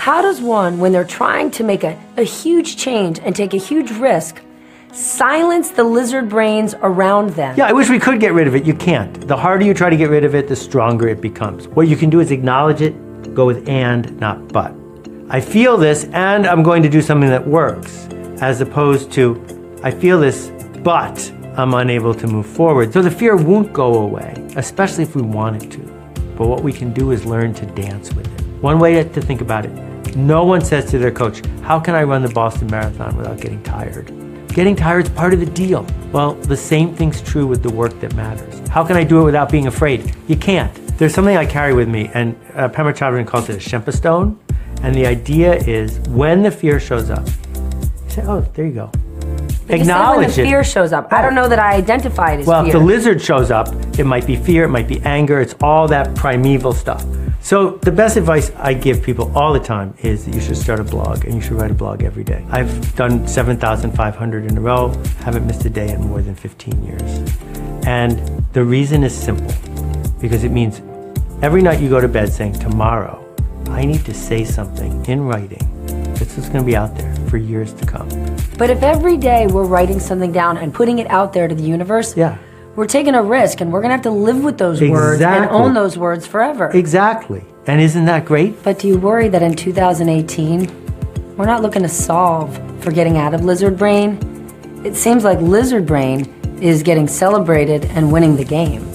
How does one, when they're trying to make a huge change and take a huge risk, silence the lizard brains around them? Yeah, I wish we could get rid of it. You can't. The harder you try to get rid of it, the stronger it becomes. What you can do is acknowledge it, go with and, not but. I feel this and I'm going to do something that works, as opposed to I feel this, but I'm unable to move forward. So the fear won't go away, especially if we want it to. But what we can do is learn to dance with it. One way to think about it, no one says to their coach, how can I run the Boston Marathon without getting tired? Getting tired is part of the deal. Well, the same thing's true with the work that matters. How can I do it without being afraid? You can't. There's something I carry with me, and Pema Chodron calls it a Shempa stone. And the idea is when the fear shows up, you say, oh, there you go. Acknowledge when the fear shows up. I don't know that I identify it as fear. Well, if the lizard shows up, it might be fear, it might be anger, it's all that primeval stuff. So the best advice I give people all the time is that you should start a blog and you should write a blog every day. I've done 7,500 in a row, haven't missed a day in more than 15 years. And the reason is simple, because it means every night you go to bed saying, tomorrow, I need to say something in writing. This is going to be out there for years to come. But if every day we're writing something down and putting it out there to the universe, we're taking a risk and we're going to have to live with those words and own those words forever. Exactly. And isn't that great? But do you worry that in 2018, we're not looking to solve for getting out of lizard brain? It seems like lizard brain is getting celebrated and winning the game.